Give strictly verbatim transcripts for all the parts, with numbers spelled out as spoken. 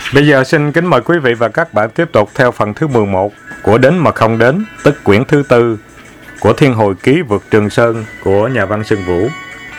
Bây giờ xin kính mời quý vị và các bạn tiếp tục theo phần thứ mười một của Đến Mà Không Đến, tức quyển thứ tư của Thiên Hồi Ký Vượt Trường Sơn của nhà văn Sơn Vũ.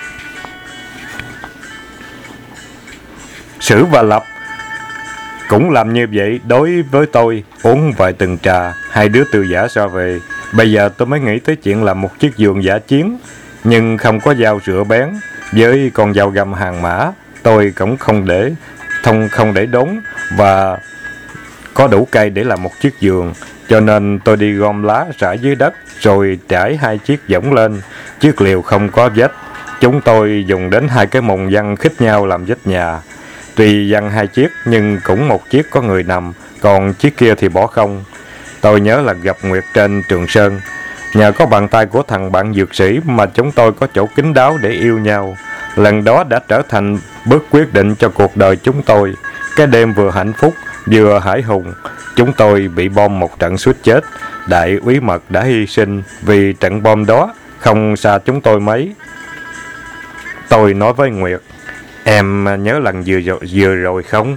Sử và Lập cũng làm như vậy đối với tôi. Uống vài tuần trà, hai đứa từ giả ra về. Bây giờ tôi mới nghĩ tới chuyện làm một chiếc giường giả chiến, nhưng không có dao rửa bén. Với con dao găm hàng mã, tôi cũng không để không không để đốn và có đủ cây để làm một chiếc giường, cho nên tôi đi gom lá rải dưới đất rồi trải hai chiếc võng lên. Chiếc liều không có vách, chúng tôi dùng đến hai cái mùng văng khít nhau làm vách nhà. Tuy văng hai chiếc nhưng cũng một chiếc có người nằm, còn chiếc kia thì bỏ không. Tôi nhớ là gặp Nguyệt trên Trường Sơn, nhờ có bàn tay của thằng bạn dược sĩ mà chúng tôi có chỗ kín đáo để yêu nhau. Lần đó đã trở thành bước quyết định cho cuộc đời chúng tôi. Cái đêm vừa hạnh phúc vừa hãi hùng, chúng tôi bị bom một trận suýt chết. Đại úy Mật đã hy sinh vì trận bom đó không xa chúng tôi mấy. Tôi nói với Nguyệt: em nhớ lần vừa rồi, vừa rồi không?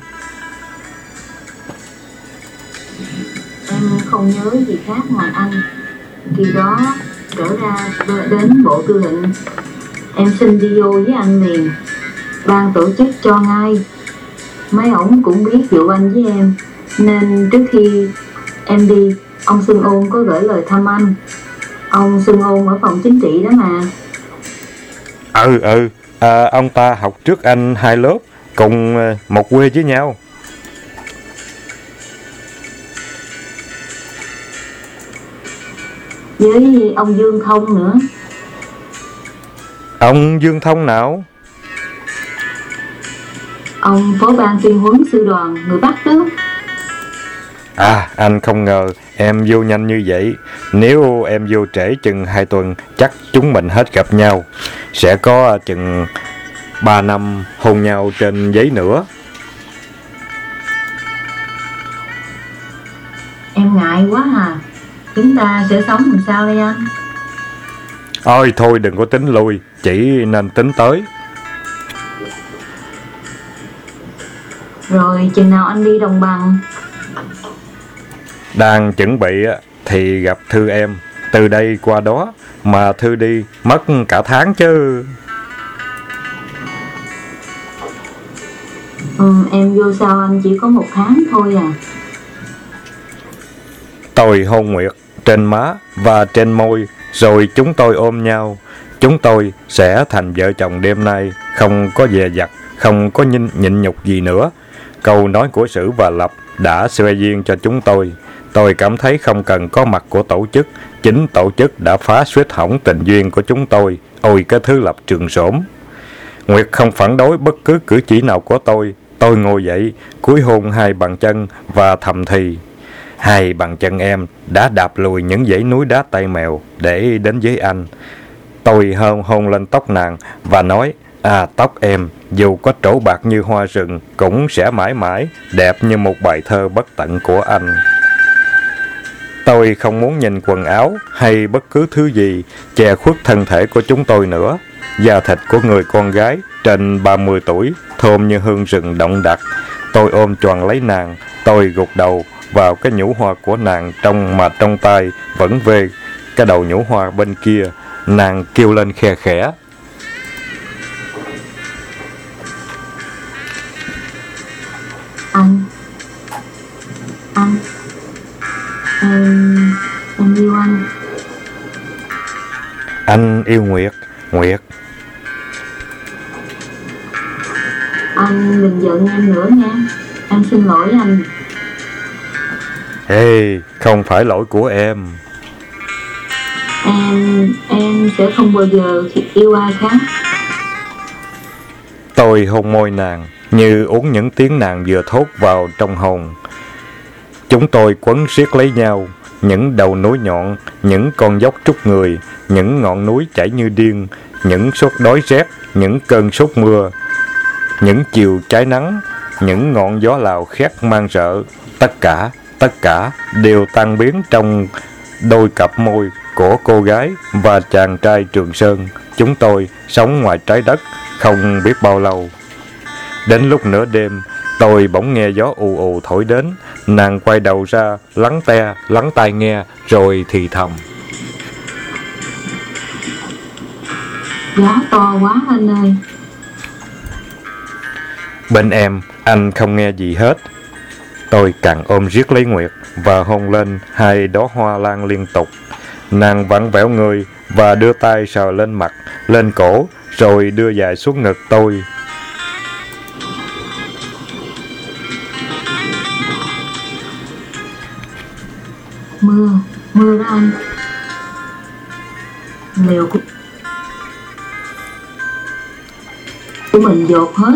Em không nhớ gì khác ngoài anh. Khi đó trở ra đến bộ tư lệnh, em xin đi vô với anh liền. Ban tổ chức cho ngay. Mấy ổng cũng biết vụ anh với em, nên trước khi em đi, ông Xuân Ôn có gửi lời thăm anh. Ông Xuân Ôn ở phòng chính trị đó mà. Ừ ừ à, ông ta học trước anh hai lớp, cùng một quê với nhau. Với ông Dương Thông nữa. Ông Dương Thông nào? Ông phó ban tuyên huấn sư đoàn người Bắc đó. À, anh không ngờ em vô nhanh như vậy. Nếu em vô trễ chừng hai tuần, chắc chúng mình hết gặp nhau. Sẽ có chừng ba năm hôn nhau trên giấy nữa. Em ngại quá à. Chúng ta sẽ sống làm sao đây anh? Ôi thôi đừng có tính lui, chỉ nên tính tới. Rồi chừng nào anh đi Đồng Bằng? Đang chuẩn bị thì gặp Thư em. Từ đây qua đó mà Thư đi mất cả tháng chứ. Ừ, em vô sao anh chỉ có một tháng thôi à? Tôi hôn Nguyệt trên má và trên môi, rồi chúng tôi ôm nhau. Chúng tôi sẽ thành vợ chồng đêm nay, không có dè dặt, không có nhịn, nhịn nhục gì nữa. Câu nói của Sử và Lập đã xoay duyên cho chúng tôi. Tôi cảm thấy không cần có mặt của tổ chức, chính tổ chức đã phá suýt hỏng tình duyên của chúng tôi. Ôi cái thứ Lập trường xổm. Nguyệt không phản đối bất cứ cử chỉ nào của tôi. Tôi ngồi dậy, cúi hôn hai bàn chân và thầm thì: hai bàn chân em đã đạp lùi những dãy núi đá tay mèo để đến với anh. Tôi hôn hôn lên tóc nàng và nói: à, tóc em dù có trổ bạc như hoa rừng cũng sẽ mãi mãi đẹp như một bài thơ bất tận của anh. Tôi không muốn nhìn quần áo hay bất cứ thứ gì che khuất thân thể của chúng tôi nữa. Da thịt của người con gái trên ba mươi tuổi thơm như hương rừng đậm đặc. Tôi ôm choàng lấy nàng, tôi gục đầu vào cái nhũ hoa của nàng, trong mà trong tay vẫn về cái đầu nhũ hoa bên kia. Nàng kêu lên khe khẽ: Anh Anh Em Em yêu anh. Anh yêu Nguyệt. Nguyệt, anh đừng giận em nữa nha. Em xin lỗi anh. Ê, không phải lỗi của em. Em Em sẽ không bao giờ yêu ai khác. Tôi hôn môi nàng như uống những tiếng nàng vừa thốt vào trong hồn. Chúng tôi quấn siết lấy nhau. Những đầu núi nhọn, những con dốc trút người, những ngọn núi chảy như điên, những sốt đói rét, những cơn sốt mưa, những chiều trái nắng, những ngọn gió Lào khét man rợ. Tất cả, tất cả đều tan biến trong đôi cặp môi của cô gái và chàng trai Trường Sơn. Chúng tôi sống ngoài trái đất không biết bao lâu. Đến lúc nửa đêm, Tôi bỗng nghe gió ù ù thổi đến. Nàng quay đầu ra, lắng te, lắng tai nghe, rồi thì thầm: Gió to quá anh ơi. Bên em, anh không nghe gì hết. Tôi càng ôm riết lấy Nguyệt và hôn lên hai đóa hoa lan liên tục. Nàng vặn vẹo người và đưa tay sờ lên mặt, lên cổ, rồi đưa dài xuống ngực tôi. Mưa, mưa đó anh. Liều của của mình dột hết.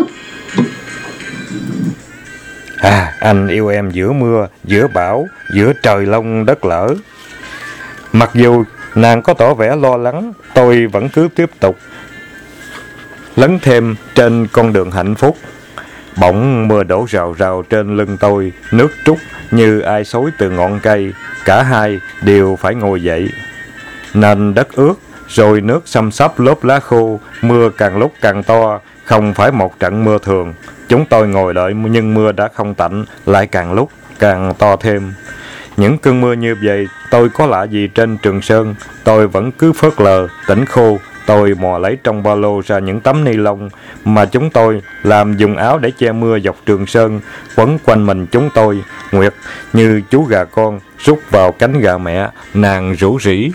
À, anh yêu em giữa mưa, giữa bão, giữa trời long đất lở. Mặc dù nàng có tỏ vẻ lo lắng, tôi vẫn cứ tiếp tục lấn thêm trên con đường hạnh phúc. Bỗng mưa đổ rào rào trên lưng tôi, nước trút như ai xối từ ngọn cây. Cả hai đều phải ngồi dậy. Nền đất ướt, rồi nước xăm xắp lớp lá khô. Mưa càng lúc càng to, không phải một trận mưa thường. Chúng tôi ngồi đợi nhưng mưa đã không tạnh, lại càng lúc càng to thêm. Những cơn mưa như vậy tôi có lạ gì trên Trường Sơn. Tôi vẫn cứ phớt lờ, tỉnh khô. Tôi mò lấy trong ba lô ra những tấm ni lông mà chúng tôi làm dùng áo để che mưa dọc Trường Sơn, quấn quanh mình chúng tôi. Nguyệt như chú gà con rút vào cánh gà mẹ, nàng rủ rỉ: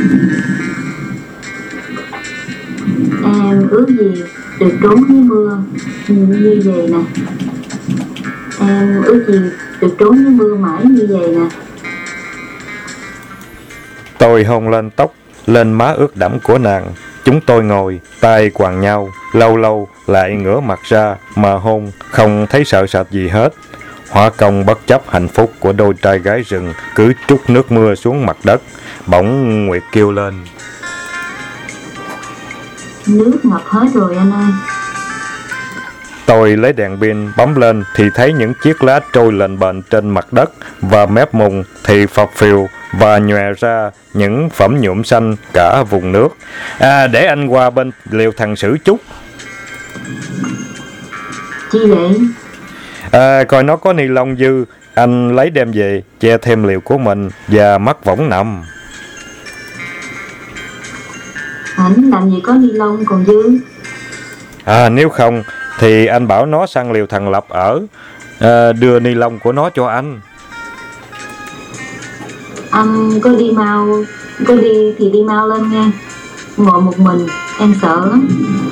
Em ước gì được trốn dưới mưa như vậy nè. Em ước gì được trốn dưới mưa mãi như vậy nè. Tôi hôn lên tóc, lên má ướt đẫm của nàng. Chúng tôi ngồi, tay quàng nhau, lâu lâu lại ngửa mặt ra mà hôn, không thấy sợ sệt gì hết. Hỏa công bất chấp hạnh phúc của đôi trai gái rừng cứ trút nước mưa xuống mặt đất. Bỗng Nguyệt kêu lên: Nước ngập hết rồi anh ơi. Tôi lấy đèn pin bấm lên thì thấy những chiếc lá trôi lềnh bềnh trên mặt đất, và mép mùng thì phập phìu và nhòe ra những phẩm nhuộm xanh cả vùng nước. À, để anh qua bên liều thằng Sử chút. Chi vậy? À, coi nó có ni lông dư, anh lấy đem về che thêm liều của mình và mắc võng nằm. Ảnh làm gì có ni lông còn dư? À, nếu không thì anh bảo nó sang liều thằng Lập ở, à, đưa ni lông của nó cho anh. Anh có đi mau, có đi thì đi mau lên nha. Ngồi một mình em sợ lắm.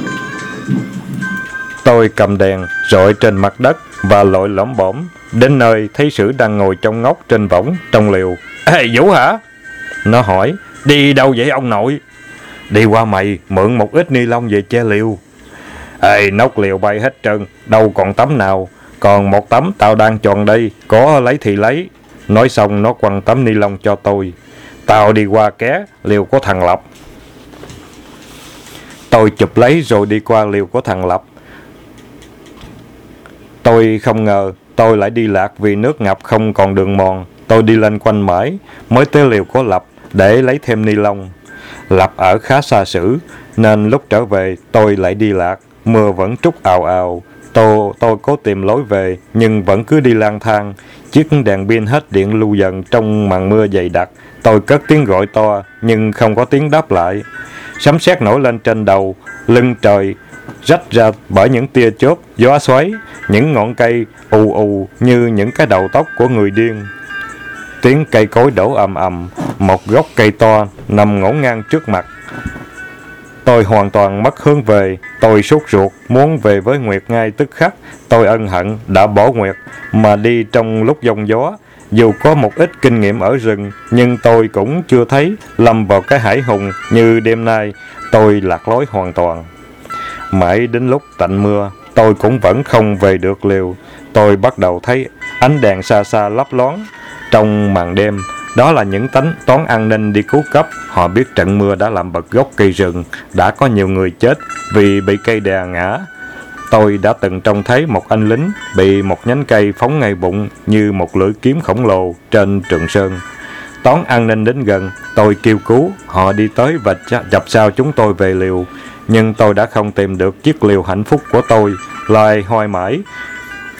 Tôi cầm đèn rọi trên mặt đất và lội lõm bõm đến nơi thấy Sử đang ngồi trong ngóc trên võng trong liều. Ê Vũ hả? Nó hỏi. Đi đâu vậy ông nội? Đi qua mày mượn một ít ni lông về che liều. Ê, nóc liều bay hết trơn, đâu còn tấm nào. Còn một tấm tao đang chọn đây, có lấy thì lấy. Nói xong nó quăng tấm ni lông cho tôi. Tao đi qua ké liều của thằng Lập. Tôi chụp lấy rồi đi qua liều của thằng Lập. Tôi không ngờ tôi lại đi lạc vì nước ngập không còn đường mòn. Tôi đi lên quanh mãi mới tới liều của Lập để lấy thêm ni lông. Lập ở khá xa Sử nên lúc trở về tôi lại đi lạc. Mưa vẫn trút ào ào. Tôi, tôi cố tìm lối về nhưng vẫn cứ đi lang thang. Chiếc đèn pin hết điện lưu dần trong màn mưa dày đặc. Tôi cất tiếng gọi to nhưng không có tiếng đáp lại. Sấm sét nổi lên trên đầu, lưng trời rách ra bởi những tia chớp, gió xoáy. Những ngọn cây ù ù như những cái đầu tóc của người điên. Tiếng cây cối đổ ầm ầm. Một gốc cây to nằm ngổn ngang trước mặt. Tôi hoàn toàn mất hướng về. Tôi sốt ruột muốn về với Nguyệt ngay tức khắc. Tôi ân hận đã bỏ Nguyệt mà đi trong lúc giông gió. Dù có một ít kinh nghiệm ở rừng nhưng tôi cũng chưa thấy lâm vào cái hải hùng như đêm nay. Tôi lạc lối hoàn toàn. Mãi đến lúc tạnh mưa tôi cũng vẫn không về được liều. Tôi bắt đầu thấy ánh đèn xa xa lấp loáng trong màn đêm. Đó là những tánh toán an ninh đi cứu cấp. Họ biết trận mưa đã làm bật gốc cây rừng. Đã có nhiều người chết vì bị cây đè ngã. Tôi đã từng trông thấy một anh lính bị một nhánh cây phóng ngay bụng như một lưỡi kiếm khổng lồ trên Trường Sơn. Toán an ninh đến gần, tôi kêu cứu. Họ đi tới và dập sao chúng tôi về liều. Nhưng tôi đã không tìm được chiếc liều hạnh phúc của tôi. Loài hoài mãi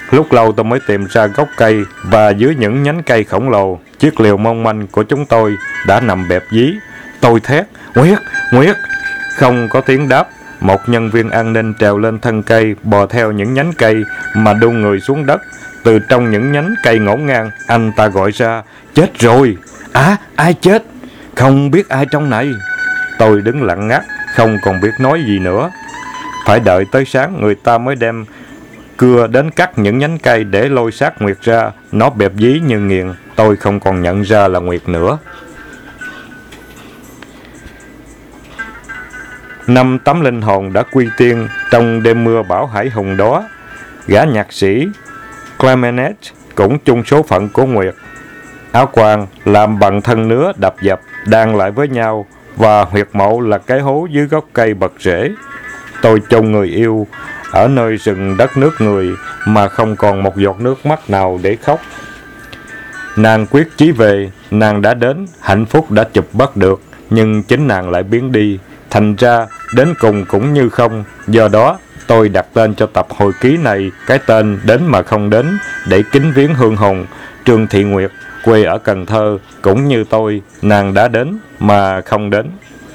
Lúc lâu tôi mới tìm ra gốc cây, và dưới những nhánh cây khổng lồ, chiếc liều mong manh của chúng tôi đã nằm bẹp dí. Tôi thét, Nguyệt, Nguyệt! Không có tiếng đáp. Một nhân viên an ninh trèo lên thân cây, bò theo những nhánh cây mà đu người xuống đất. Từ trong những nhánh cây ngổn ngang, anh ta gọi ra, chết rồi! À, ai chết? Không biết ai trong này. Tôi đứng lặng ngắt, không còn biết nói gì nữa. Phải đợi tới sáng người ta mới đem cưa đến cắt những nhánh cây để lôi xác Nguyệt ra. Nó bẹp dí như nghiền, tôi không còn nhận ra là Nguyệt nữa. Năm tấm linh hồn đã quy tiên trong đêm mưa bão hải hùng đó. Gã nhạc sĩ Clemenet cũng chung số phận của Nguyệt. Áo quàng làm bằng thân nứa đập dập đan lại với nhau, và huyệt mộ là cái hố dưới gốc cây bật rễ. Tôi chôn người yêu ở nơi rừng đất nước người mà không còn một giọt nước mắt nào để khóc. Nàng quyết chí về, nàng đã đến, hạnh phúc đã chụp bắt được, nhưng chính nàng lại biến đi. Thành ra đến cùng cũng như không. Do đó tôi đặt tên cho tập hồi ký này cái tên Đến Mà Không Đến, để kính viếng hương hồn Trương Thị Nguyệt, quê ở Cần Thơ. Cũng như tôi, nàng đã đến mà không đến.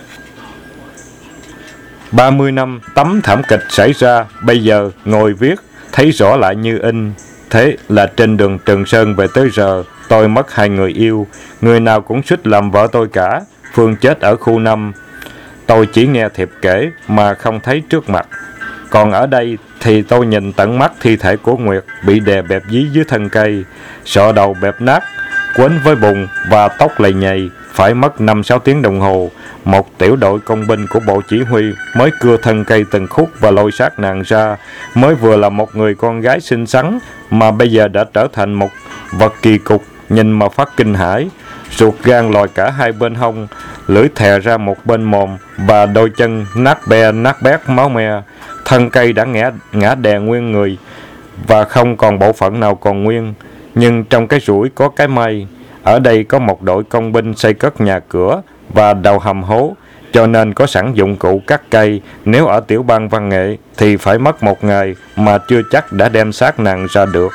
ba mươi năm tấm thảm kịch xảy ra, bây giờ ngồi viết thấy rõ lại như in. Thế là trên đường Trường Sơn về tới giờ, tôi mất hai người yêu. Người nào cũng suýt làm vợ tôi cả. Phương chết ở khu năm. Tôi chỉ nghe thiệp kể mà không thấy trước mặt. Còn ở đây thì tôi nhìn tận mắt thi thể của Nguyệt bị đè bẹp dí dưới thân cây, sọ đầu bẹp nát, quấn với bùn và tóc lầy nhầy. Phải mất năm sáu tiếng đồng hồ, một tiểu đội công binh của bộ chỉ huy mới cưa thân cây từng khúc và lôi xác nàng ra. Mới vừa là một người con gái xinh xắn, mà bây giờ đã trở thành một vật kỳ cục, nhìn mà phát kinh hãi. Ruột gan lòi cả hai bên hông, lưỡi thè ra một bên mồm, và đôi chân nát be nát bét máu me. Thân cây đã ngã, ngã đè nguyên người, và không còn bộ phận nào còn nguyên. Nhưng trong cái rủi có cái may. Ở đây có một đội công binh xây cất nhà cửa và đào hầm hố, cho nên có sẵn dụng cụ cắt cây. Nếu ở tiểu bang văn nghệ thì phải mất một ngày mà chưa chắc đã đem xác nàng ra được.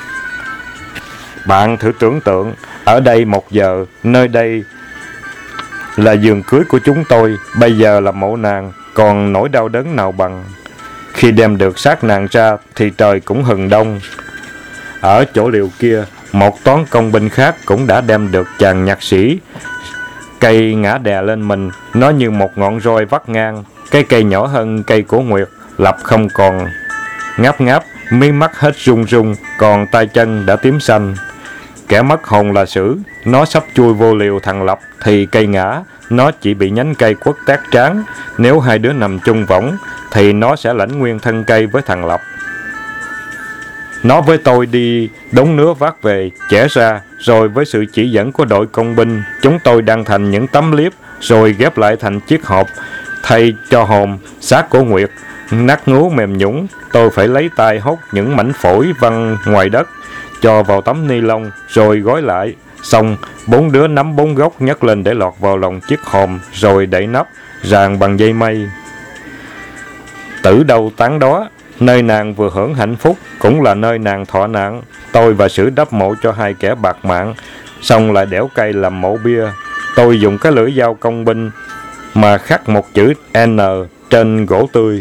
Bạn thử tưởng tượng, ở đây một giờ, nơi đây là giường cưới của chúng tôi, bây giờ là mộ nàng, còn nỗi đau đớn nào bằng. Khi đem được xác nàng ra thì trời cũng hừng đông. Ở chỗ liều kia, một toán công binh khác cũng đã đem được chàng nhạc sĩ. Cây ngã đè lên mình, nó như một ngọn roi vắt ngang. Cái cây nhỏ hơn cây của Nguyệt, Lập không còn ngáp ngáp, mí mắt hết run run, còn tay chân đã tím xanh. Kẻ mất hồn là Sử, nó sắp chui vô liều thằng Lập thì cây ngã, nó chỉ bị nhánh cây quất tát trán. Nếu hai đứa nằm chung võng thì nó sẽ lãnh nguyên thân cây với thằng Lập. Nó với tôi đi đống nứa vác về, chẻ ra, rồi với sự chỉ dẫn của đội công binh, chúng tôi đan thành những tấm liếp, rồi ghép lại thành chiếc hộp. Thay cho hồn, xác của Nguyệt nát ngú mềm nhũn, tôi phải lấy tay hốt những mảnh phổi văng ngoài đất, cho vào tấm ni lông, rồi gói lại. Xong, bốn đứa nắm bốn gốc nhấc lên để lọt vào lòng chiếc hòm, rồi đậy nắp, ràng bằng dây mây. Tử đâu tán đó, nơi nàng vừa hưởng hạnh phúc, cũng là nơi nàng thọ nạn. Tôi và Sử đắp mộ cho hai kẻ bạc mạng, xong lại đẽo cây làm mộ bia. Tôi dùng cái lưỡi dao công binh mà khắc một chữ N trên gỗ tươi.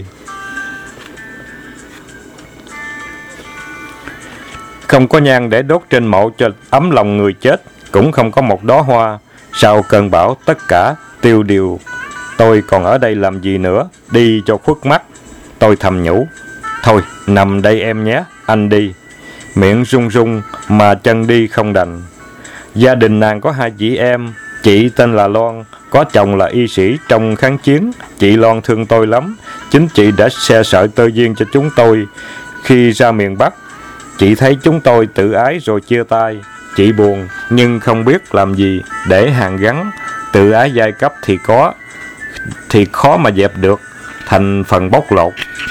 Không có nhang để đốt trên mộ cho ấm lòng người chết, cũng không có một đóa hoa. Sau cơn bão tất cả tiêu điều. Tôi còn ở đây làm gì nữa, đi cho khuất mắt. Tôi thầm nhủ, thôi nằm đây em nhé, anh đi. Miệng run run mà chân đi không đành. Gia đình nàng có hai chị em. Chị tên là Loan, có chồng là y sĩ trong kháng chiến. Chị Loan thương tôi lắm. Chính chị đã xe sợi tơ duyên cho chúng tôi. Khi ra miền Bắc, chị thấy chúng tôi tự ái rồi chia tay. Chị buồn nhưng không biết làm gì để hàn gắn. Tự ái giai cấp thì có, thì khó mà dẹp được, thành phần bóc lột.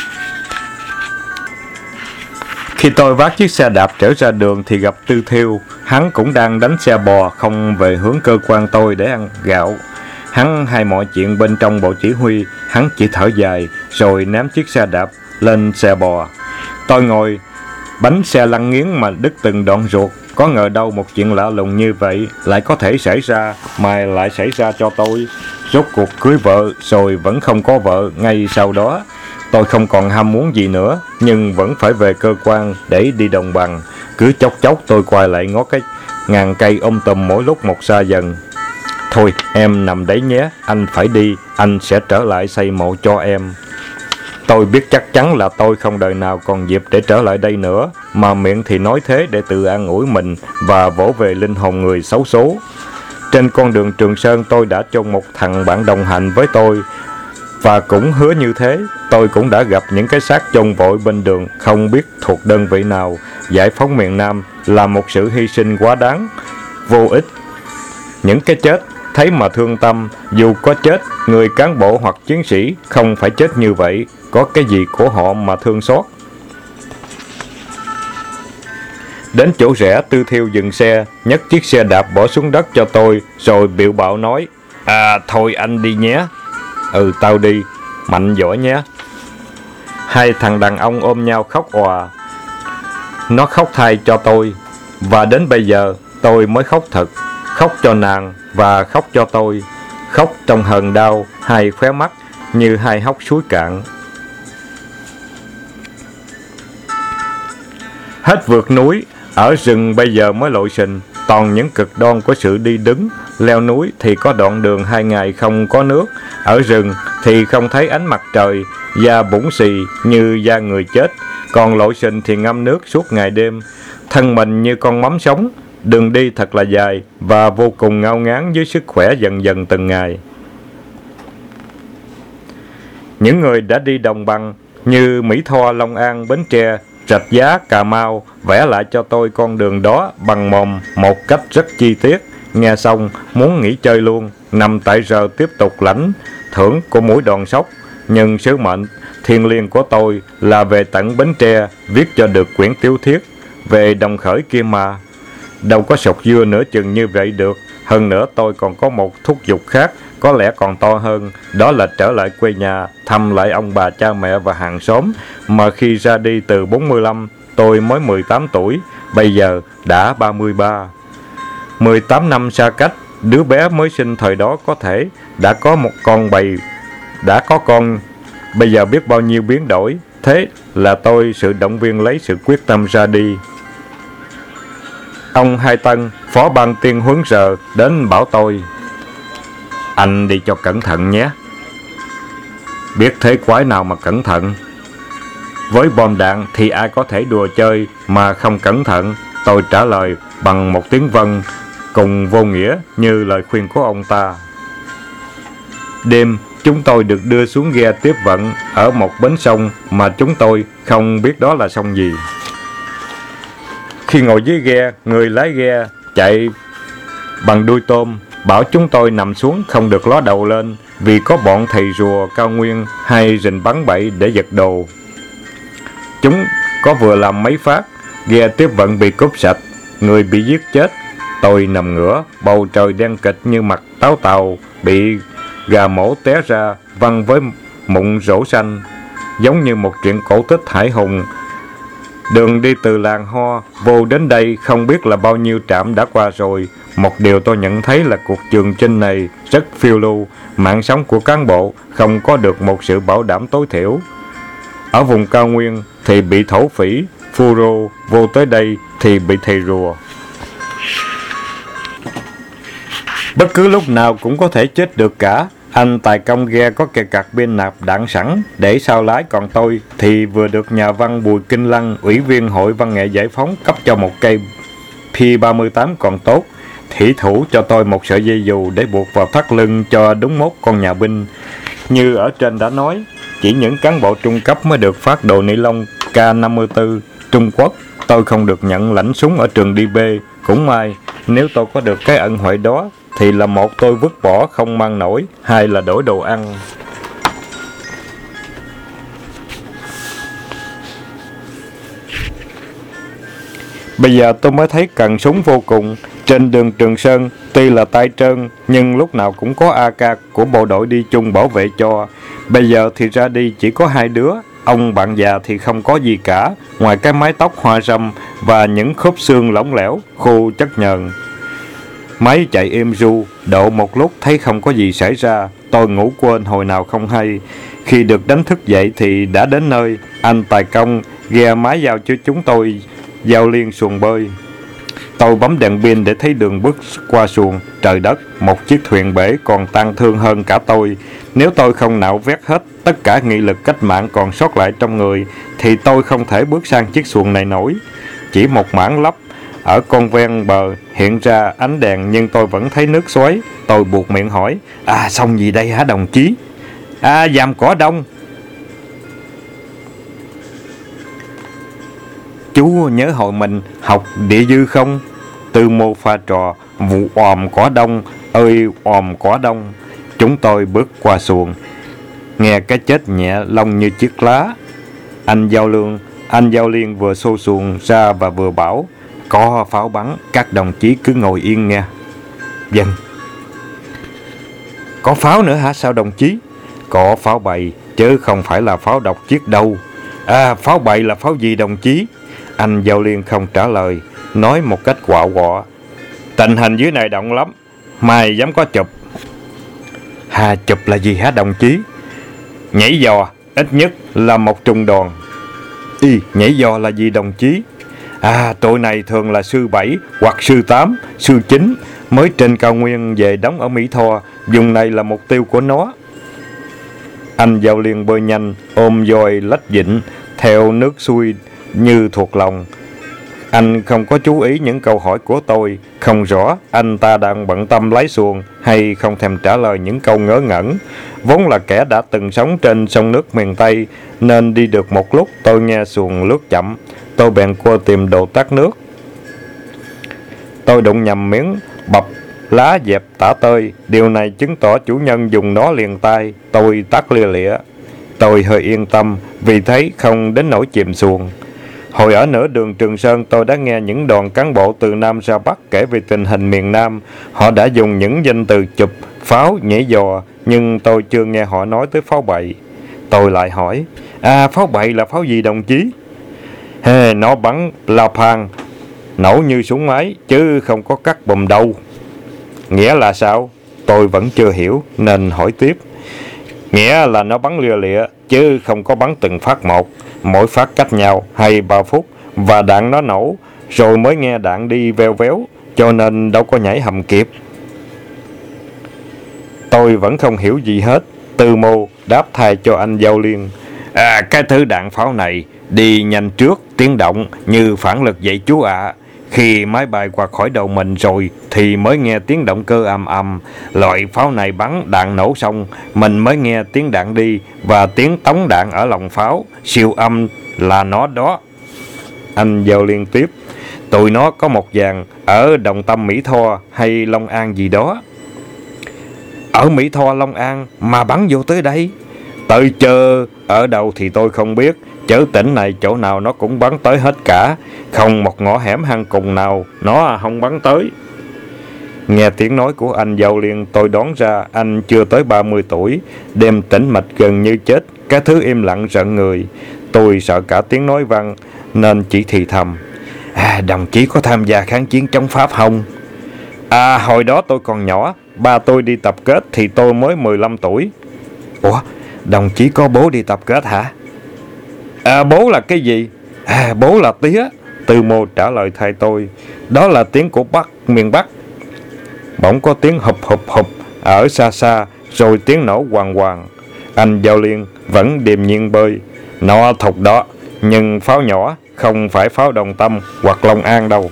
Khi tôi vác chiếc xe đạp trở ra đường thì gặp Tư Thiêu. Hắn cũng đang đánh xe bò không về hướng cơ quan tôi để ăn gạo. Hắn hay mọi chuyện bên trong bộ chỉ huy. Hắn chỉ thở dài rồi ném chiếc xe đạp lên xe bò. Tôi ngồi Bánh xe lăn nghiến mà đứt từng đoạn ruột. Có ngờ đâu một chuyện lạ lùng như vậy lại có thể xảy ra, mà lại xảy ra cho tôi. Rốt cuộc cưới vợ rồi vẫn không có vợ ngay sau đó. Tôi không còn ham muốn gì nữa, nhưng vẫn phải về cơ quan để đi đồng bằng. Cứ chốc chốc tôi quay lại ngó cái ngàn cây um tùm mỗi lúc một xa dần. Thôi em nằm đấy nhé, anh phải đi, anh sẽ trở lại xây mộ cho em. Tôi biết chắc chắn là tôi không đời nào còn dịp để trở lại đây nữa, mà miệng thì nói thế để tự an ủi mình và vỗ về linh hồn người xấu số. Trên con đường Trường Sơn tôi đã chôn một thằng bạn đồng hành với tôi, và cũng hứa như thế. Tôi cũng đã gặp những cái xác chôn vội bên đường, không biết thuộc đơn vị nào. Giải phóng miền Nam là một sự hy sinh quá đáng, vô ích. Những cái chết thấy mà thương tâm, dù có chết, người cán bộ hoặc chiến sĩ không phải chết như vậy. Có cái gì của họ mà thương xót. Đến chỗ rẽ, Tư Thiêu dừng xe, nhấc chiếc xe đạp bỏ xuống đất cho tôi, rồi bịu bạo nói: À thôi anh đi nhé. Ừ tao đi, mạnh giỏi nhé. Hai thằng đàn ông ôm nhau khóc òa. Nó khóc thay cho tôi, và đến bây giờ tôi mới khóc thật. Khóc cho nàng và khóc cho tôi. Khóc trong hờn đau, hai khóe mắt như hai hốc suối cạn. Hết vượt núi, ở rừng bây giờ mới lội sình, toàn những cực đoan của sự đi đứng. Leo núi thì có đoạn đường hai ngày không có nước, ở rừng thì không thấy ánh mặt trời, da bủn xì như da người chết, còn lội sình thì ngâm nước suốt ngày đêm. Thân mình như con mắm sống, đường đi thật là dài và vô cùng ngao ngán với sức khỏe dần dần từng ngày. Những người đã đi đồng bằng như Mỹ Tho, Long An, Bến Tre, Rạch Giá, Cà Mau vẽ lại cho tôi con đường đó bằng mồm một cách rất chi tiết. Nghe xong muốn nghỉ chơi luôn, nằm tại giờ tiếp tục lãnh thưởng của mỗi đòn sóc. Nhưng sứ mệnh thiêng liêng của tôi là về tận Bến Tre viết cho được quyển tiểu thuyết về đồng khởi kia mà. Đâu có sọc dưa nửa chừng như vậy được. Hơn nữa tôi còn có một thúc giục khác, có lẽ còn to hơn, đó là trở lại quê nhà, thăm lại ông bà cha mẹ và hàng xóm, mà khi ra đi từ bốn mươi lăm, tôi mới mười tám tuổi, bây giờ đã ba mươi ba. mười tám năm xa cách, đứa bé mới sinh thời đó có thể đã có một con bầy, đã có con, bây giờ biết bao nhiêu biến đổi. Thế là tôi sự động viên lấy sự quyết tâm ra đi. Ông Hai Tân, phó ban tiên huấn giờ, đến bảo tôi: Anh đi cho cẩn thận nhé. Biết thế quái nào mà cẩn thận. Với bom đạn thì ai có thể đùa chơi mà không cẩn thận. Tôi trả lời bằng một tiếng vâng, cùng vô nghĩa như lời khuyên của ông ta. Đêm, chúng tôi được đưa xuống ghe tiếp vận ở một bến sông mà chúng tôi không biết đó là sông gì. Khi ngồi dưới ghe, người lái ghe chạy bằng đuôi tôm, bảo chúng tôi nằm xuống không được ló đầu lên, vì có bọn thầy rùa cao nguyên hay rình bắn bậy để giật đồ. Chúng có vừa làm mấy phát, ghe tiếp vận bị cúp sạch, người bị giết chết. Tôi nằm ngửa, bầu trời đen kịch như mặt táo tàu bị gà mổ té ra, văng với mụn rổ xanh, giống như một chuyện cổ tích hãi hùng. Đường đi từ làng Ho vô đến đây không biết là bao nhiêu trạm đã qua rồi. Một điều tôi nhận thấy là cuộc trường chinh này rất phiêu lưu, mạng sống của cán bộ không có được một sự bảo đảm tối thiểu. Ở vùng cao nguyên thì bị thổ phỉ, phu rô, vô tới đây thì bị thầy rùa. Bất cứ lúc nào cũng có thể chết được cả. Anh tài công ghe có kè cạc bên nạp đạn sẵn để sau lái, còn tôi thì vừa được nhà văn Bùi Kinh Lăng, ủy viên Hội Văn nghệ Giải phóng, cấp cho một cây P ba mươi tám còn tốt. Thủy thủ cho tôi một sợi dây dù để buộc vào thắt lưng cho đúng mốt con nhà binh. Như ở trên đã nói, chỉ những cán bộ trung cấp mới được phát đồ ni lông K năm mươi tư Trung Quốc. Tôi không được nhận lãnh súng ở trường đi bê. Cũng may, nếu tôi có được cái ân huệ đó thì là một tôi vứt bỏ không mang nổi, hai là đổi đồ ăn. Bây giờ tôi mới thấy cần súng vô cùng. Trên đường Trường Sơn, tuy là tay trơn, nhưng lúc nào cũng có a ca của bộ đội đi chung bảo vệ cho. Bây giờ thì ra đi chỉ có hai đứa, Ông bạn già thì không có gì cả, ngoài cái mái tóc hoa râm và những khớp xương lỏng lẻo, khô chất nhờn. Máy chạy êm ru, độ một lúc thấy không có gì xảy ra. Tôi ngủ quên hồi nào không hay. Khi được đánh thức dậy thì đã đến nơi. Anh tài công ghe máy giao cho chúng tôi giao liên xuồng bơi. Tôi bấm đèn pin để thấy đường bước qua xuồng. Trời đất, một chiếc thuyền bể còn tang thương hơn cả tôi. Nếu tôi không nạo vét hết tất cả nghị lực cách mạng còn sót lại trong người thì tôi không thể bước sang chiếc xuồng này nổi. Chỉ một mảng lấp ở con ven bờ hiện ra ánh đèn, nhưng tôi vẫn thấy nước xoáy. Tôi buột miệng hỏi: À, xong gì đây hả đồng chí? À, dàm cỏ đông. Chú nhớ hồi mình học địa dư không? Tư Mô pha trò: Vụ òm cỏ đông ơi òm cỏ đông. Chúng tôi bước qua xuồng, nghe cái chết nhẹ lông như chiếc lá. Anh Giao Lương, anh Giao Liên vừa xô xuồng ra và vừa bảo: Có pháo bắn, các đồng chí cứ ngồi yên nghe. Vâng. Có pháo nữa hả sao đồng chí? Có pháo bầy, chứ không phải là pháo độc chiếc đâu. À, pháo bầy là pháo gì đồng chí? Anh Giao Liên không trả lời, nói một cách quạo quọ: Tình hình dưới này động lắm, mai dám có chụp. Hà, chụp là gì hả đồng chí? Nhảy giò, ít nhất là một trung đoàn. Y, nhảy giò là gì đồng chí? À, tụi này thường là sư bảy hoặc sư tám, sư chín mới trên cao nguyên về đóng ở Mỹ Tho. Vùng này là mục tiêu của nó. Anh Giao Liên bơi nhanh, ôm dòi lách vịnh theo nước xuôi như thuộc lòng. Anh không có chú ý những câu hỏi của tôi. Không rõ anh ta đang bận tâm lái xuồng hay không thèm trả lời những câu ngớ ngẩn. Vốn là kẻ đã từng sống trên sông nước miền Tây, nên đi được một lúc tôi nghe xuồng lướt chậm. Tôi bèn qua tìm đồ tát nước. Tôi đụng nhầm miếng bập lá dẹp tả tơi. Điều này chứng tỏ chủ nhân dùng nó liền tay. Tôi tát lia lịa. Tôi hơi yên tâm vì thấy không đến nỗi chìm xuồng. Hồi ở nửa đường Trường Sơn, tôi đã nghe những đoàn cán bộ từ Nam ra Bắc kể về tình hình miền Nam. Họ đã dùng những danh từ chụp, pháo, nhảy giò, nhưng tôi chưa nghe họ nói tới pháo bậy. Tôi lại hỏi: À, pháo bậy là pháo gì đồng chí? Hey, nó bắn la pan, nổ như súng máy, chứ không có cắt bùm đâu. Nghĩa là sao? Tôi vẫn chưa hiểu nên hỏi tiếp. Nghĩa là nó bắn lia lịa, chứ không có bắn từng phát một, mỗi phát cách nhau hay ba phút, và đạn nó nổ rồi mới nghe đạn đi veo véo, cho nên đâu có nhảy hầm kịp. Tôi vẫn không hiểu gì hết. Tư Mô đáp thay cho anh Giao Liên: À, cái thứ đạn pháo này đi nhanh trước, tiếng động như phản lực vậy chú ạ. À. Khi máy bay qua khỏi đầu mình rồi thì mới nghe tiếng động cơ ầm ầm. Loại pháo này bắn đạn nổ xong, mình mới nghe tiếng đạn đi và tiếng tống đạn ở lòng pháo. Siêu âm là nó đó. Anh Giao Liên tiếp: Tụi nó có một dàn ở Đồng Tâm, Mỹ Tho hay Long An gì đó. Ở Mỹ Tho, Long An mà bắn vô tới đây? Tới chờ ở đâu thì tôi không biết, chớ tỉnh này chỗ nào nó cũng bắn tới hết cả. Không một ngõ hẻm hang cùng nào nó không bắn tới. Nghe tiếng nói của anh Giao Liên, tôi đoán ra anh chưa tới ba mươi tuổi, đêm tĩnh mạch gần như chết, cái thứ im lặng rợn người. Tôi sợ cả tiếng nói vang nên chỉ thì thầm: À, đồng chí có tham gia kháng chiến chống Pháp không? À, hồi đó tôi còn nhỏ, ba tôi đi tập kết thì tôi mới mười lăm tuổi. Ủa, đồng chí có bố đi tập kết hả? À, bố là cái gì? À, bố là tía. Tư Mô trả lời thay tôi: Đó là tiếng của Bắc, miền Bắc. Bỗng có tiếng hụp hụp hụp ở xa xa, rồi tiếng nổ hoàng hoàng. Anh Giao Liên vẫn điềm nhiên bơi: Nó thục đó, nhưng pháo nhỏ, không phải pháo Đồng Tâm hoặc Long An đâu.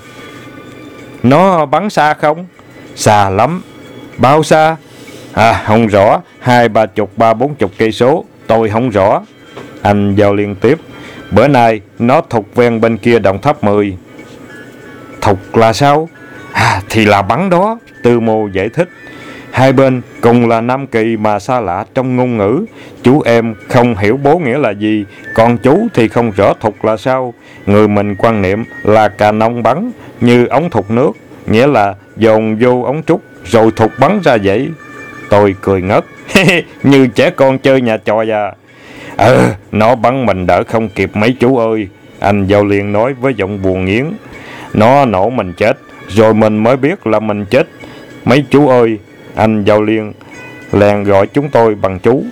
Nó bắn xa không? Xa lắm. Bao xa? À, không rõ, hai ba chục, ba bốn chục cây số, tôi không rõ. Anh Giao Liên tiếp: Bữa nay nó thục ven bên kia Đồng Tháp mười. Thục là sao? À, thì là bắn đó. Tư Mô giải thích: Hai bên cùng là Nam Kỳ mà xa lạ trong ngôn ngữ. Chú em không hiểu bố nghĩa là gì, còn chú thì không rõ thục là sao. Người mình quan niệm là cà nông bắn như ống thục nước, nghĩa là dồn vô ống trúc rồi thục bắn ra vậy. Tôi cười ngất: Như trẻ con chơi nhà trò già. Ờ, nó bắn mình đỡ không kịp mấy chú ơi, anh Giao Liên nói với giọng buồn nghiến. Nó nổ mình chết, rồi mình mới biết là mình chết. Mấy chú ơi, anh Giao Liên lèn gọi chúng tôi bằng chú.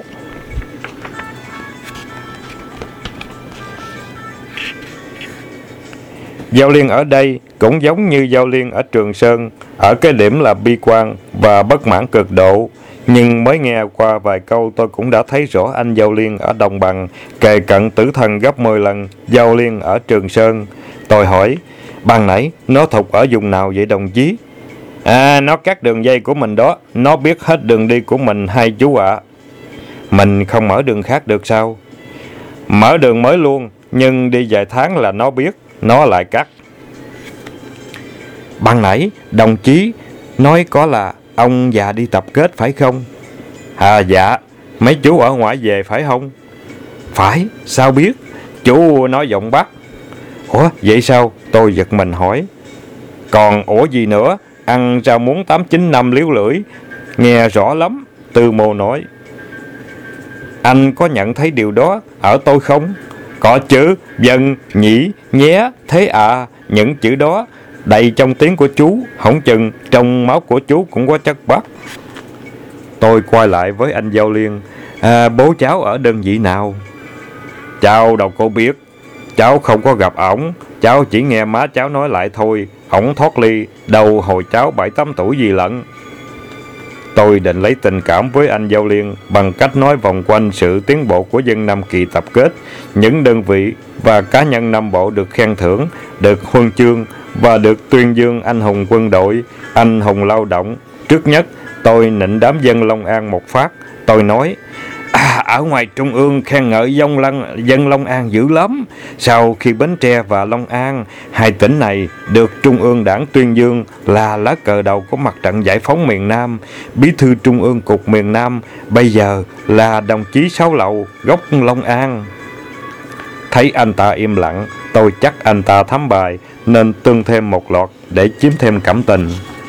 Giao Liên ở đây cũng giống như Giao Liên ở Trường Sơn, ở cái điểm là bi quan và bất mãn cực độ. Nhưng mới nghe qua vài câu tôi cũng đã thấy rõ anh Giao Liên ở Đồng Bằng kề cận tử thần gấp mười lần Giao Liên ở Trường Sơn. Tôi hỏi, ban nãy nó thục ở vùng nào vậy đồng chí? À, nó cắt đường dây của mình đó, nó biết hết đường đi của mình hai chú ạ. À. Mình không mở đường khác được sao? Mở đường mới luôn, nhưng đi vài tháng là nó biết, nó lại cắt. Ban nãy đồng chí nói có là ông già đi tập kết phải không? À dạ, mấy chú ở ngoại về phải không? Phải, sao biết? Chú nói giọng Bắc. Ủa, vậy sao? Tôi giật mình hỏi. Còn ủa gì nữa? Ăn rau muống tám chín năm liếu lưỡi. Nghe rõ lắm, Tư Mô nói. Anh có nhận thấy điều đó ở tôi không? Có chứ, dân, nhỉ, nhé, thế à, những chữ đó đầy trong tiếng của chú, hổng chừng trong máu của chú cũng có chất Bắc. Tôi quay lại với anh Giao Liên. À, bố cháu ở đơn vị nào? Cháu đâu có biết, cháu không có gặp ổng, cháu chỉ nghe má cháu nói lại thôi. Ổng thoát ly đầu hồi cháu bảy tám tuổi gì lận. Tôi định lấy tình cảm với anh Giao Liên bằng cách nói vòng quanh sự tiến bộ của dân Nam Kỳ tập kết, những đơn vị và cá nhân Nam Bộ được khen thưởng, được huân chương và được tuyên dương anh hùng quân đội, anh hùng lao động. Trước nhất, tôi nịnh đám dân Long An một phát. Tôi nói, à, ở ngoài Trung ương khen ngợi dân, Lăng, dân Long An dữ lắm. Sau khi Bến Tre và Long An, hai tỉnh này được Trung ương Đảng tuyên dương là lá cờ đầu của mặt trận giải phóng miền Nam, bí thư Trung ương Cục miền Nam, bây giờ là đồng chí Sáu Lậu, gốc Long An. Thấy anh ta im lặng, tôi chắc anh ta thấm bài, nên tương thêm một loạt để chiếm thêm cảm tình.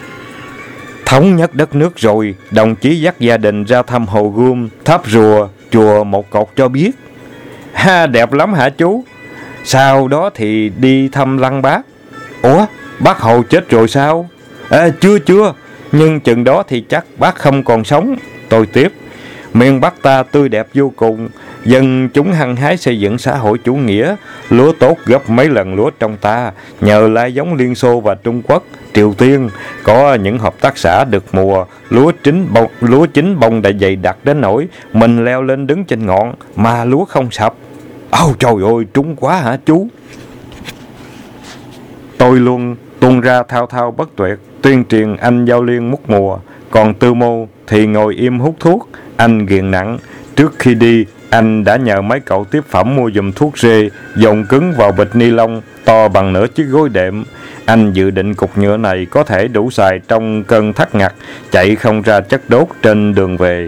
Thống nhất đất nước rồi, đồng chí dắt gia đình ra thăm Hồ Gươm, Tháp Rùa, chùa Một Cột cho biết. Ha, đẹp lắm hả chú? Sau đó thì đi thăm Lăng Bác. Ủa, bác Hồ chết rồi sao? À, chưa chưa, nhưng chừng đó thì chắc bác không còn sống. Tôi tiếp, miền Bắc ta tươi đẹp vô cùng, dân chúng hăng hái xây dựng xã hội chủ nghĩa, lúa tốt gấp mấy lần lúa trong ta, nhờ lai giống Liên Xô và Trung Quốc, Triều Tiên, có những hợp tác xã được mùa, lúa chín bông, lúa chín bông đã dày đặc đến nỗi mình leo lên đứng trên ngọn mà lúa không sập. Ôi oh, trời ơi, trúng quá hả chú? Tôi luôn tuôn ra thao thao bất tuyệt, tuyên truyền anh Giao Liên mút mùa, còn Tư Mô thì ngồi im hút thuốc. Anh ghiền nặng. Trước khi đi, anh đã nhờ mấy cậu tiếp phẩm mua giùm thuốc rê, dồn cứng vào bịch ni lông to bằng nửa chiếc gối đệm. Anh dự định cục nhựa này có thể đủ xài trong cơn thắt ngặt, chạy không ra chất đốt trên đường về.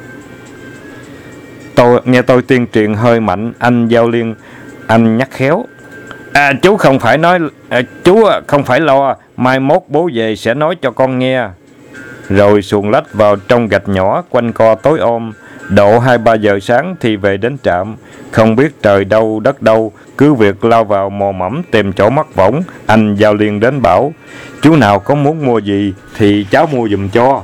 Tôi nghe tôi tuyên truyền hơi mạnh, anh Giao Liên, anh nhắc khéo. À, chú không phải nói, à, chú không phải lo, mai mốt bố về sẽ nói cho con nghe. Rồi xuồng lách vào trong gạch nhỏ quanh co tối om. Độ hai ba giờ sáng thì về đến trạm. Không biết trời đâu đất đâu, cứ việc lao vào mò mẫm tìm chỗ mắc võng. Anh Giao Liên đến bảo, chú nào có muốn mua gì thì cháu mua giùm cho.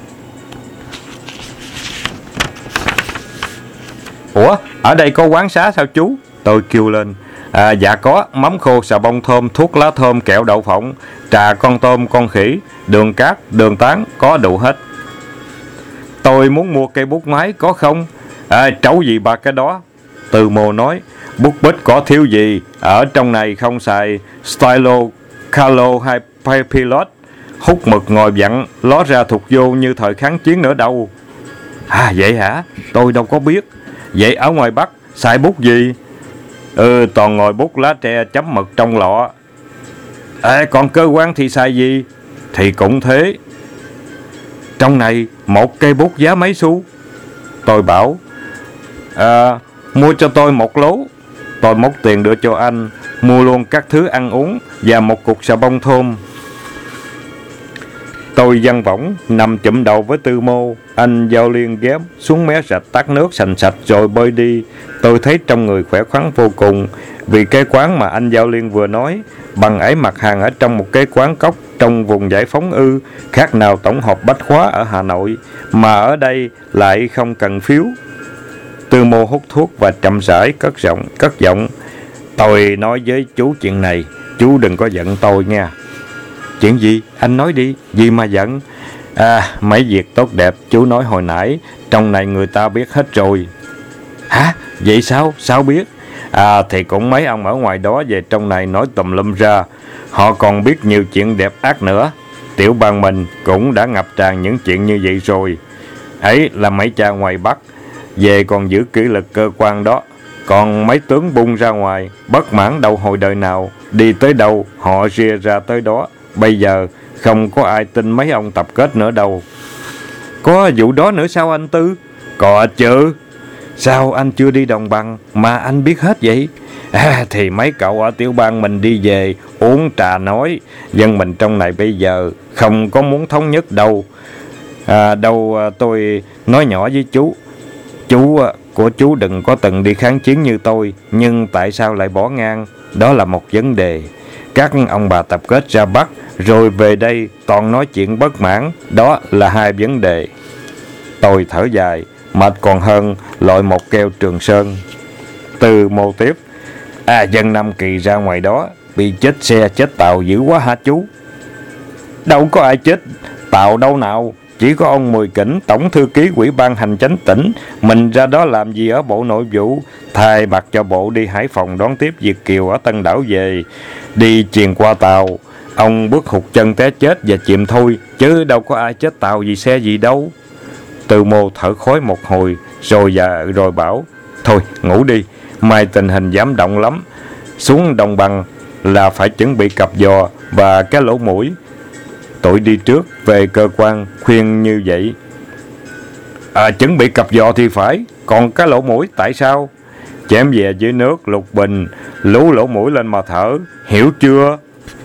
Ủa, ở đây có quán xá sao chú? Tôi kêu lên. À, dạ có, mắm khô, xà bông thơm, thuốc lá thơm, kẹo đậu phộng, trà con tôm, con khỉ, đường cát, đường tán, có đủ hết. Tôi muốn mua cây bút máy, có không? À, trấu gì ba cái đó? Từ Mô nói, bút bích có thiếu gì, ở trong này không xài stylo, calo hay pilot, hút mực ngồi vặn, ló ra thuộc vô như thời kháng chiến nữa đâu. À vậy hả? Tôi đâu có biết. Vậy ở ngoài Bắc xài bút gì? Ừ, toàn ngồi bút lá tre chấm mực trong lọ. À, còn cơ quan thì xài gì? Thì cũng thế. Trong này một cây bút giá mấy xu? Tôi bảo, à, mua cho tôi một lố. Tôi móc tiền đưa cho anh, mua luôn các thứ ăn uống và một cục xà bông thơm. Tôi văn võng nằm chụm đầu với Tư Mô. Anh Giao Liên ghé xuống mé rạch tát nước sành sạch rồi bơi đi. Tôi thấy trong người khỏe khoắn vô cùng, vì cái quán mà anh Giao Liên vừa nói, bằng ấy mặt hàng ở trong một cái quán cốc trong vùng giải phóng ư, khác nào tổng hợp bách khóa ở Hà Nội, mà ở đây lại không cần phiếu. Tư Mô hút thuốc và chậm rãi cất giọng, cất giọng. Tôi nói với chú chuyện này, chú đừng có giận tôi nha. Chuyện gì? Anh nói đi, gì mà giận? À, mấy việc tốt đẹp chú nói hồi nãy, trong này người ta biết hết rồi. Hả? Vậy sao? Sao biết? À, thì cũng mấy ông ở ngoài đó về trong này nói tùm lum ra. Họ còn biết nhiều chuyện đẹp ác nữa. Tiểu bang mình cũng đã ngập tràn những chuyện như vậy rồi. Ấy là mấy cha ngoài Bắc, về còn giữ kỷ luật cơ quan đó. Còn mấy tướng bung ra ngoài, bất mãn đâu hồi đời nào, đi tới đâu họ ria ra tới đó. Bây giờ không có ai tin mấy ông tập kết nữa đâu. Có vụ đó nữa sao anh Tư? Có chứ. Sao anh chưa đi đồng bằng mà anh biết hết vậy? À, thì mấy cậu ở tiểu bang mình đi về uống trà nói, dân mình trong này bây giờ không có muốn thống nhất đâu. À, đâu tôi nói nhỏ với chú, chú của chú đừng có từng đi kháng chiến như tôi, nhưng tại sao lại bỏ ngang? Đó là một vấn đề. Các ông bà tập kết ra Bắc rồi về đây toàn nói chuyện bất mãn, đó là hai vấn đề. Tôi thở dài, mệt còn hơn loại một keo Trường Sơn. Từ Mô tiếp. À, dân Nam Kỳ ra ngoài đó bị chết xe chết tàu dữ quá hả chú? Đâu có ai chết tàu đâu nào, chỉ có ông Mười Kỉnh, tổng thư ký Ủy ban Hành chánh tỉnh, mình ra đó làm gì ở Bộ Nội vụ, thay mặt cho bộ đi Hải Phòng đón tiếp Việt kiều ở Tân Đảo về, đi chuyền qua tàu. Ông bước hụt chân té chết và chìm thôi, chứ đâu có ai chết tàu vì xe gì đâu. Từ Mô thở khói một hồi rồi và rồi bảo, thôi ngủ đi, mai tình hình giảm động lắm, xuống đồng bằng là phải chuẩn bị cặp giò và cái lỗ mũi. Tôi đi trước về cơ quan khuyên như vậy. À, chuẩn bị cặp giò thì phải, còn cái lỗ mũi tại sao? Chém về dưới nước lục bình, lú lỗ mũi lên mà thở, hiểu chưa?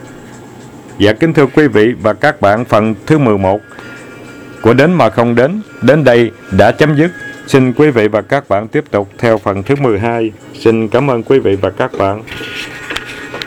Dạ kính thưa quý vị và các bạn, phần thứ mười một của Đến Mà Không Đến đến đây đã chấm dứt. Xin quý vị và các bạn tiếp tục theo phần thứ mười hai. Xin cảm ơn quý vị và các bạn.